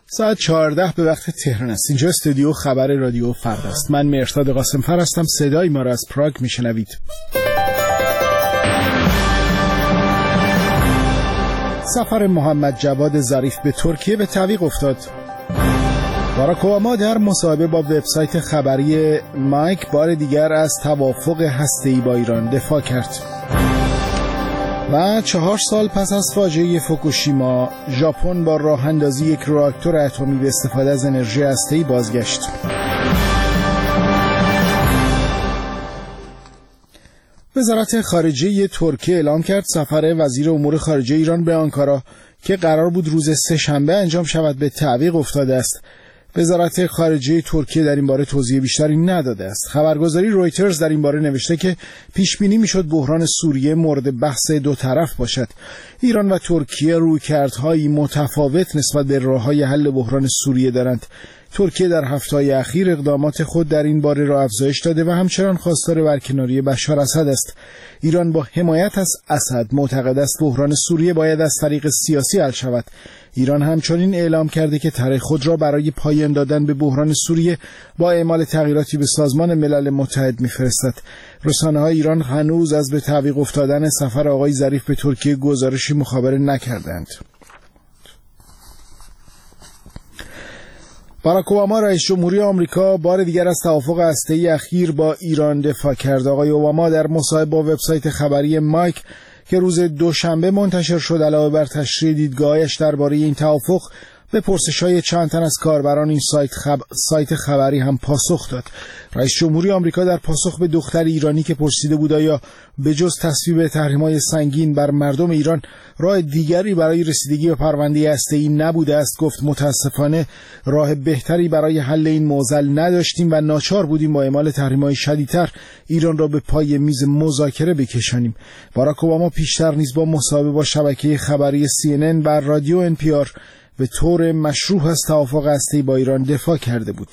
ساعت 14 به وقت تهران است. اینجا استودیو خبر رادیو فردا است. من مهرداد قاسم‌فر هستم. صدای ما را از پراگ میشنوید. سفر محمد جواد ظریف به ترکیه به تعویق افتاد. باراک اوباما در مصاحبه با وبسایت خبری مایک بار دیگر از توافق هسته‌ای با ایران دفاع کرد. و 4 سال پس از فاجعه فوکوشیما، ژاپن با راه اندازی یک راکتور اتمی به استفاده از انرژی هسته‌ای بازگشت. وزارت خارجه ترکیه اعلام کرد سفر وزیر امور خارجه ایران به آنکارا که قرار بود روز سه‌شنبه انجام شود به تعویق افتاده است. وزارت خارجه ترکیه در این باره توضیح بیشتری نداده است. خبرگزاری رویترز در این باره نوشته که پیش بینی میشد بحران سوریه مورد بحث دو طرف باشد. ایران و ترکیه رویکردهایی متفاوت نسبت به راههای حل بحران سوریه دارند. ترکیه در هفته‌های اخیر اقدامات خود در این باره را افزایش داده و همچنان خواستار برکناری بشار اسد است. ایران با حمایت از اسد معتقد است بحران سوریه باید از طریق سیاسی حل شود. ایران همچنین اعلام کرده که طرح خود را برای پایان دادن به بحران سوریه با اعمال تغییراتی به سازمان ملل متحد می‌فرستد. رسانه‌های ایران هنوز از به تعویق افتادن سفر آقای ظریف به ترکیه گزارشی مخابره نکردند. باراک اوباما رئیس جمهوری آمریکا بار دیگر از توافق هسته‌ای اخیر با ایران دفاع کرد. آقای اوباما در مصاحبه با وبسایت خبری مایک که روز دوشنبه منتشر شد علاوه بر تشریح دیدگاهش درباره این توافق به پرسش‌های چند تن از کاربران این سایت خبری هم پاسخ داد. رئیس جمهوری آمریکا در پاسخ به دختر ایرانی که پرسیده بود آیا به جز تصویب تحریم‌های سنگین بر مردم ایران راه دیگری برای رسیدگی به پرونده هسته‌ای نبوده است، گفت متاسفانه راه بهتری برای حل این معضل نداشتیم و ناچار بودیم با اعمال تحریم‌های شدیدتر ایران را به پای میز مذاکره بکشانیم. باراک اوباما پیشتر نیز با مصاحبه با شبکه خبری CNN و رادیو NPR به طور مشروع از توافق هسته‌ای با ایران دفاع کرده بود.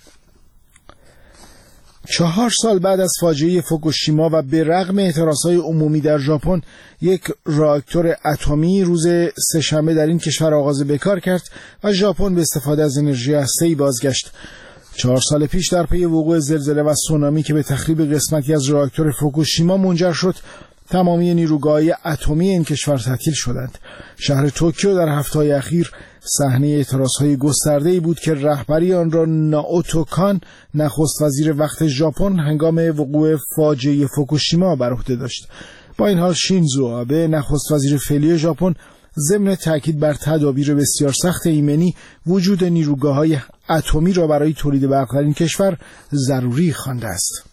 4 سال بعد از فاجعه فوکوشیما و به رغم اعتراضهای عمومی در ژاپن، یک راکتور اتمی روز سه‌شنبه در این کشور آغاز به کار کرد و ژاپن به استفاده از انرژی هسته‌ای بازگشت. 4 سال پیش در پی وقوع زلزله و سونامی که به تخریب قسمتی از راکتور فوکوشیما منجر شد، تمامی نیروگاه‌های اتمی این کشور تعطیل شدند. شهر توکیو در هفته‌های اخیر صحنه اعتراضهای گسترده‌ای بود که رهبری آن را نائوتو کان، نخست وزیر وقت ژاپن، هنگام وقوع فاجعه فوکوشیما بر عهده داشت. با این حال شینزو آبه، نخست وزیر فعلی ژاپن، ضمن تاکید بر تدابیر بسیار سخت ایمنی، وجود نیروگاه‌های اتمی را برای تولید برق در این کشور ضروری خوانده است.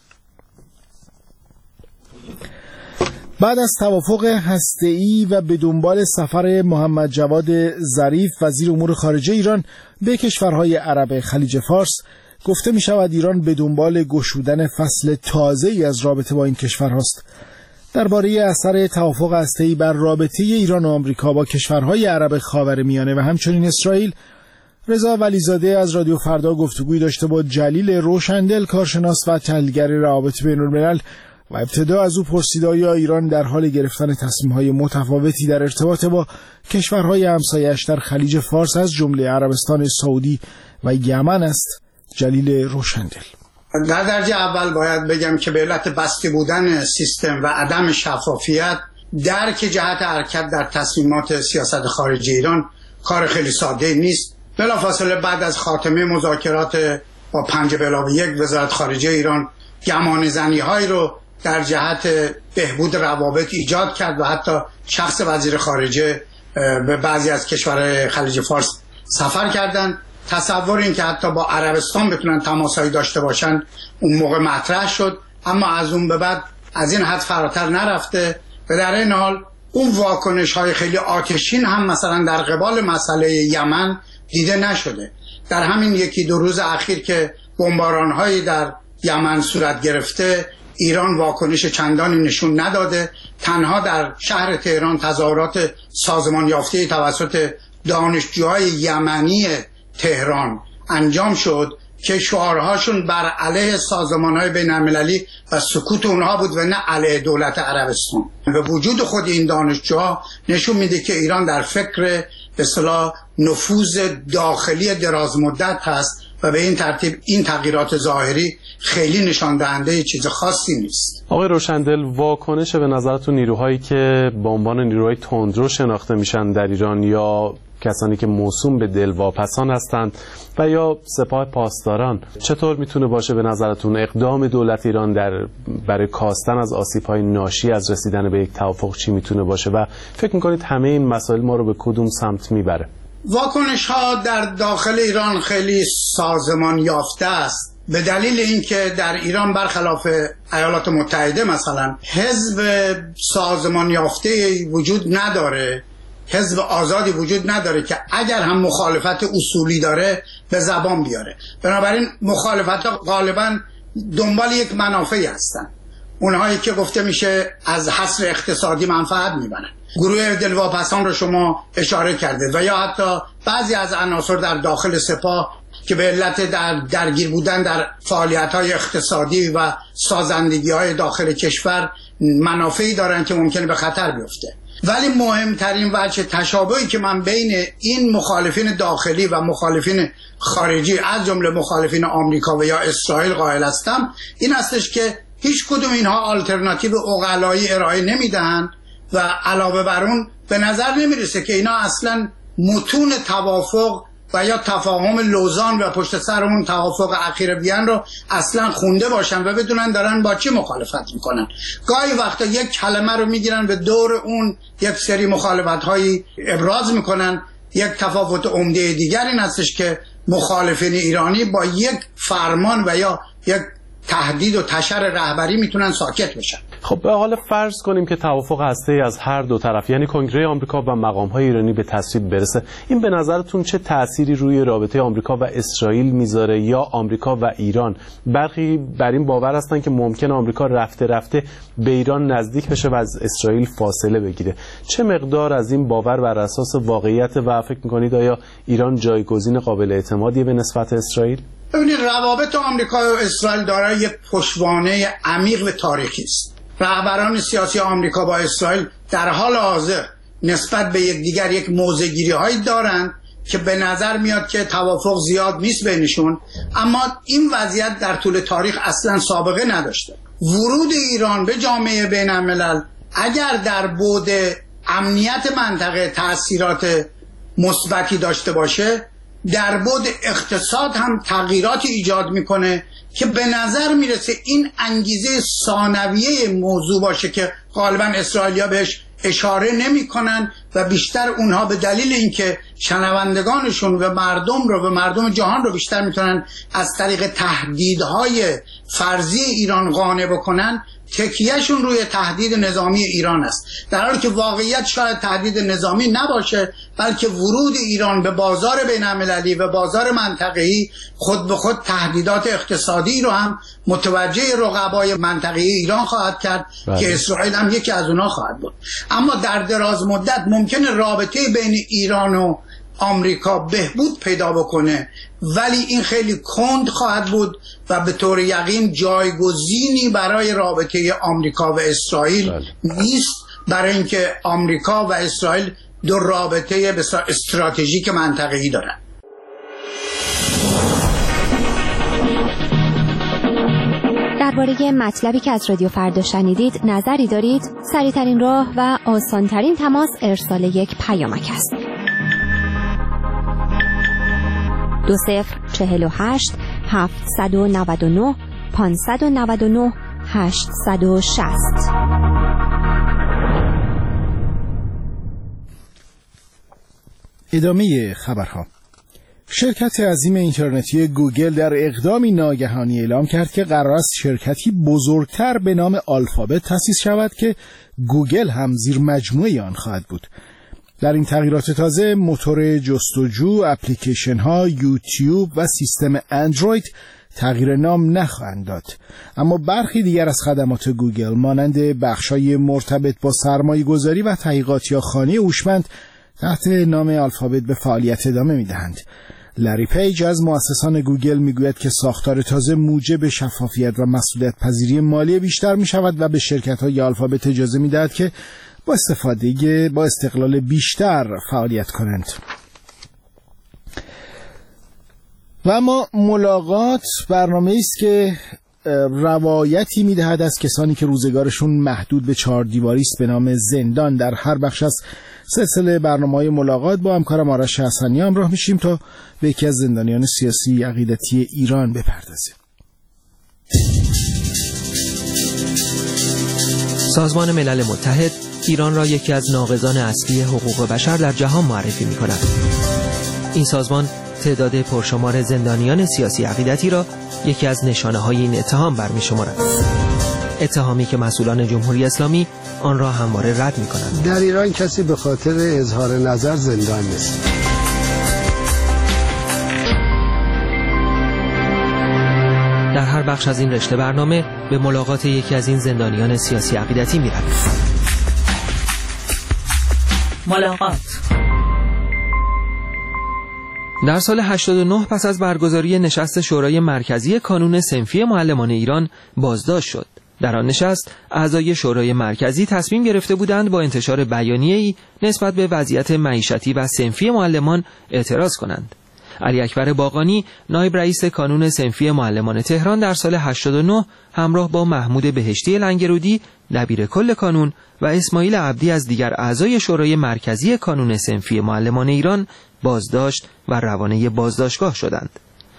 بعد از توافق هسته‌ای و به دنبال سفر محمد جواد ظریف وزیر امور خارجه ایران به کشورهای عرب خلیج فارس، گفته می شود ایران به دنبال گشودن فصل تازه‌ای از رابطه با این کشورهاست. درباره اثر توافق هسته‌ای بر رابطه ایران و آمریکا با کشورهای عرب خاورمیانه و همچنین اسرائیل، رضا ولیزاده از رادیو فردا گفتگویی داشته با جلیل روشندل، کارشناس و تحلیلگر روابط بین‌الملل، و ابتدا از او پرسید آیا ایران در حال گرفتن تصمیم‌های متفاوتی در ارتباط با کشورهای همسایه‌اش در خلیج فارس از جمله عربستان سعودی و یمن است. جلیل روشندل: در درجه اول باید بگم که به علت بسته بودن سیستم و عدم شفافیت درک جهت حرکت در تصمیمات سیاست خارجی ایران کار خیلی ساده نیست. بلافاصله بعد از خاتمه مذاکرات با 5+1 وزارت خارجه ایران گمانه‌زنی‌هایی رو در جهت بهبود روابط ایجاد کرد و حتی شخص وزیر خارجه به بعضی از کشورهای خلیج فارس سفر کردند. تصور این که حتی با عربستان بتونن تماسایی داشته باشند اون موقع مطرح شد، اما از اون به بعد از این حد فراتر نرفته و در این حال اون واکنش‌های خیلی آتشین هم مثلا در قبال مسئله یمن دیده نشده. در همین 1-2 روز اخیر که بمباران‌هایی در یمن صورت گرفته، ایران واکنش چندانی نشون نداده. تنها در شهر تهران تظاهرات سازمان یافته توسط دانشجوهای یمنی تهران انجام شد که شعارهاشون بر علیه سازمان‌های بین‌المللی و سکوت اونها بود و نه علیه دولت عربستان. و وجود خود این دانشجوها نشون میده که ایران در فکر به اصطلاح نفوذ داخلی دراز مدت هست و به این ترتیب این تغییرات ظاهری خیلی نشان دهنده چیز خاصی نیست. آقای روشندل، واکنش به نظرتون نیروهایی که به عنوان نیروهای تندرو شناخته میشن در ایران یا کسانی که موسوم به دلواپسان هستند و یا سپاه پاسداران چطور میتونه باشه به نظرتون اقدام دولت ایران برای کاستن از آسیب‌های ناشی از رسیدن به یک توافق چی میتونه باشه و فکر میکنید همه این مسائل ما رو به کدوم سمت میبره؟ واکنش ها در داخل ایران خیلی سازمان یافته است، به دلیل اینکه در ایران برخلاف ایالات متحده مثلا حزب سازمان یافته وجود نداره، حزب آزادی وجود نداره که اگر هم مخالفت اصولی داره به زبان بیاره. بنابراین مخالفت ها غالبا دنبال یک منافعی هستن، اونهایی که گفته میشه از حصر اقتصادی منفعت میبرن. گروه دلواپسان رو شما اشاره کرده و یا حتی بعضی از عناصر در داخل سپاه که به علت درگیر بودن در فعالیت‌های اقتصادی و سازندگی‌های داخل کشور منافعی دارن که ممکنه به خطر بیفته. ولی مهمترین وجه تشابهی که من بین این مخالفین داخلی و مخالفین خارجی از جمله مخالفین آمریکا و یا اسرائیل قائل هستم این هستش که هیچ کدوم اینها آلترناتیو عقلایی ارائه نمیدهند و علاوه بر اون به نظر نمیرسه که اینا اصلا متون توافق و یا تفاهم لوزان و پشت سر اون توافق اخیر وین رو اصلا خونده باشن و بدونن دارن با چی مخالفت میکنن. گاهی وقتا یک کلمه رو میگیرن به دور اون یک سری مخالفت هایی ابراز میکنن. یک تفاوت عمده دیگر این هستش که مخالفین ایرانی با یک فرمان و یا یک تهدید و تشر رهبری میتونن ساکت بشن. خب به حال فرض کنیم که توافق هسته‌ای از هر دو طرف یعنی کنگره آمریکا و مقام‌های ایرانی به تصویب برسه، این به نظرتون چه تأثیری روی رابطه آمریکا و اسرائیل میذاره یا آمریکا و ایران؟ برخی بر این باور هستن که ممکن آمریکا رفته رفته به ایران نزدیک بشه و از اسرائیل فاصله بگیره. چه مقدار از این باور بر اساس واقعیت و فکر می‌کنید آیا ایران جایگزین قابل اعتمادی به نسبت اسرائیل؟ ببینید روابط آمریکا و اسرائیل دارای یک پشتوانه عمیق و تاریخی است. رهبران سیاسی آمریکا با اسرائیل در حال حاضر نسبت به یکدیگر یک موضع‌گیری هایی دارند که به نظر میاد که توافق زیاد نیست بینشون، اما این وضعیت در طول تاریخ اصلا سابقه نداشته. ورود ایران به جامعه بین الملل اگر در بعد امنیت منطقه تأثیرات مثبتی داشته باشه، در بعد اقتصاد هم تغییراتی ایجاد میکنه که به نظر میرسه این انگیزه ثانویه موضوع باشه که غالبا اسرائیلیا بهش اشاره نمیکنن و بیشتر اونها به دلیل اینکه شنوندگانشون و مردم جهان رو بیشتر میتونن از طریق تهدیدهای فرضی ایران قانع بکنن، تکیهشون روی تهدید نظامی ایران است، در حالی که واقعیت شاید تهدید نظامی نباشه بلکه ورود ایران به بازار بین‌المللی و بازار منطقه‌ای خود به خود تهدیدات اقتصادی رو هم متوجه رقبای منطقه‌ای ایران خواهد کرد که اسرائیل هم یکی از اونها خواهد بود. اما در دراز مدت ممکنه رابطه بین ایران و آمریکا بهبود پیدا بکنه، ولی این خیلی کند خواهد بود و به طور یقین جایگزینی برای رابطه آمریکا و اسرائیل نیست، برای اینکه آمریکا و اسرائیل دو رابطه بسیار استراتژیک منطقه‌ای دارن. درباره مطلبی که از رادیو فردا شنیدید نظری دارید؟ سریع‌ترین راه و آسان‌ترین تماس ارسال یک پیامک است. 2048 799 599 860. ادامه خبرها. شرکت عظیم اینترنتی گوگل در اقدامی ناگهانی اعلام کرد که قرار است شرکتی بزرگتر به نام آلفابت تأسیس شود که گوگل هم زیر مجموعه آن خواهد بود. در این تغییرات تازه موتور جستجو، اپلیکیشن ها، یوتیوب و سیستم اندروید تغییر نام نخواهند داد، اما برخی دیگر از خدمات گوگل مانند بخش‌های مرتبط با سرمایه‌گذاری و تحقیقات یا خانه هوشمند تحت نام آلفابت به فعالیت ادامه می‌دهند. لری پیج از مؤسسان گوگل میگوید که ساختار تازه موجب شفافیت و مسئولیت پذیری مالی بیشتر می‌شود و به شرکت‌های آلفابت اجازه می‌دهد که با استقلال بیشتر فعالیت کنند. و اما ملاقات برنامه است که روایتی میدهد از کسانی که روزگارشون محدود به 4 دیواری است به نام زندان. در هر بخش از سلسله برنامه‌های ملاقات با همکارم آرش حسنی همراه میشیم تا به یکی از زندانیان سیاسی عقیدتی ایران بپردازیم. سازمان ملل متحد ایران را یکی از ناقضان اصلی حقوق بشر در جهان معرفی می‌کند. این سازمان تعداد پرشمار زندانیان سیاسی عقیدتی را یکی از نشانه‌های این اتهام برمی‌شمارد. اتهامی که مسئولان جمهوری اسلامی آن را همواره رد می‌کنند. در ایران کسی به خاطر اظهار نظر زندان نیست. در هر بخش از این رشته برنامه به ملاقات یکی از این زندانیان سیاسی عقیدتی می‌رویم. ملاقات. در سال 89 پس از برگزاری نشست شورای مرکزی کانون صنفی معلمان ایران بازداشت شد. در آن نشست اعضای شورای مرکزی تصمیم گرفته بودند با انتشار بیانیه‌ای نسبت به وضعیت معیشتی و صنفی معلمان اعتراض کنند. علی اکبر باقانی نایب رئیس کانون صنفی معلمان تهران در سال 89 همراه با محمود بهشتی لنگرودی دبیر کل کانون و اسماعیل عبدی از دیگر اعضای شورای مرکزی کانون صنفی معلمان ایران بازداشت و روانه بازداشتگاه شدند.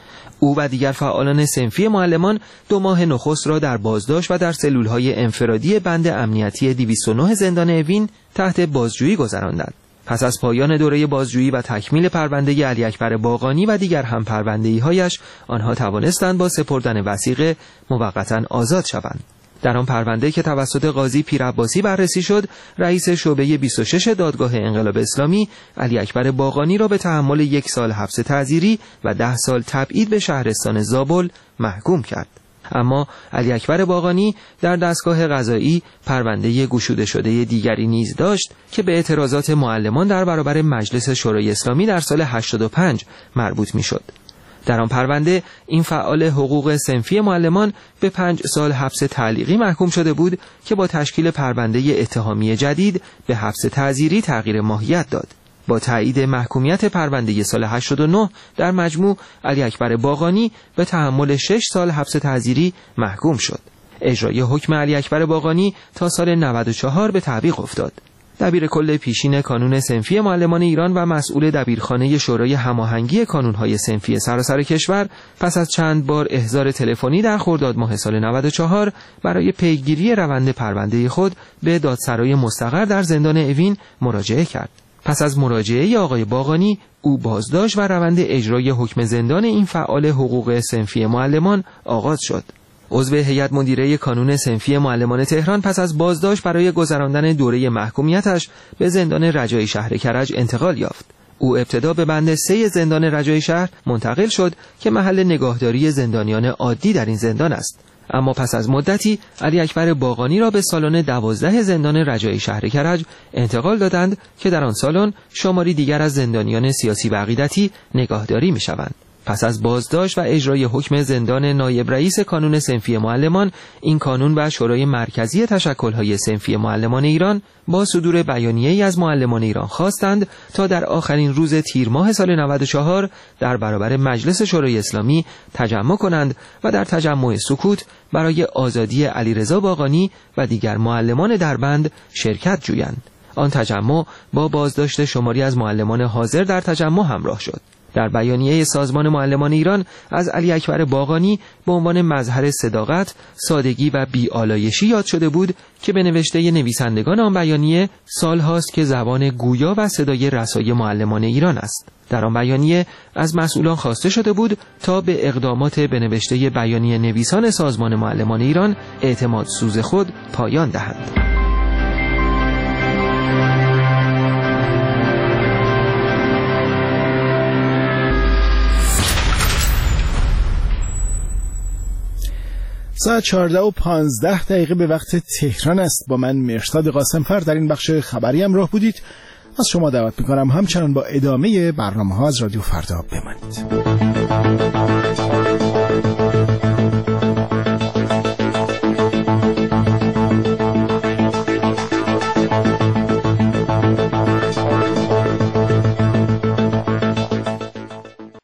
او و دیگر فعالان صنفی معلمان 2 ماه نخست را در بازداشت و در سلولهای انفرادی بند امنیتی 209 زندان اوین تحت بازجویی گذراندند. پس از پایان دوره بازجویی و تکمیل پرونده علی اکبر باقانی و دیگر هم پرونده‌ای‌هایش، آنها توانستند با سپردن وثیقه موقتاً آزاد شوند. در آن پرونده که توسط قاضی پیرعباسی بررسی شد، رئیس شعبه 26 دادگاه انقلاب اسلامی علی اکبر باقانی را به تحمل 1 سال حبس تعزیری و 10 سال تبعید به شهرستان زابل محکوم کرد. اما علی اکبر باقانی در دستگاه قضایی پرونده گشوده شده دیگری نیز داشت که به اعتراضات معلمان در برابر مجلس شورای اسلامی در سال 85 مربوط می‌شد. در آن پرونده این فعال حقوق صنفی معلمان به 5 سال حبس تعلیقی محکوم شده بود که با تشکیل پرونده اتهامی جدید به حبس تعزیری تغییر ماهیت داد. با تایید محکومیت پرونده سال 89 در مجموع علی اکبر باقانی به تحمل 6 سال حبس تعزیری محکوم شد. اجرای حکم علی اکبر باقانی تا سال 94 به تعویق افتاد. دبیر کل پیشین کانون صنفی معلمان ایران و مسئول دبیرخانه شورای هماهنگی کانون‌های صنفی سراسر کشور پس از چند بار احضار تلفنی در خرداد ماه سال 94 برای پیگیری روند پرونده خود به دادسرای مستقر در زندان اوین مراجعه کرد. پس از مراجعه آقای باقانی، او بازداشت و روند اجرای حکم زندان این فعال حقوق صنفی معلمان آغاز شد. عضو هیئت مدیره کانون صنفی معلمان تهران پس از بازداشت برای گذراندن دوره محکومیتش به زندان رجایی شهر کرج انتقال یافت. او ابتدا به بند 3 زندان رجایی شهر منتقل شد که محل نگاهداری زندانیان عادی در این زندان است. اما پس از مدتی علی اکبر باقانی را به سالن 12 زندان رجایی شهر کرج انتقال دادند که در آن سالن شماری دیگر از زندانیان سیاسی و عقیدتی نگاهداری می‌شوند. پس از بازداشت و اجرای حکم زندان نایب رئیس کانون صنفی معلمان، این کانون و شورای مرکزی تشکل‌های صنفی معلمان ایران با صدور بیانیه‌ای از معلمان ایران خواستند تا در آخرین روز تیر ماه سال 94 در برابر مجلس شورای اسلامی تجمع کنند و در تجمع سکوت برای آزادی علیرضا باقانی و دیگر معلمان در بند شرکت جویند. آن تجمع با بازداشت شماری از معلمان حاضر در تجمع همراه شد. در بیانیه سازمان معلمان ایران از علی اکبر باقانی به عنوان مظهر صداقت، سادگی و بی‌آلایشی یاد شده بود که به نوشته نویسندگان آن بیانیه سال هاست که زبان گویا و صدای رسای معلمان ایران است. در آن بیانیه از مسئولان خواسته شده بود تا به اقدامات به نوشته بیانیه نویسان سازمان معلمان ایران اعتماد سوز خود پایان دهند. ساعت 14:15 به وقت تهران است. با من مرشاد قاسمفر در این بخش خبری همراه بودید. از شما دعوت میکنم همچنان با ادامه برنامه‌ها از رادیو فردا بمانید.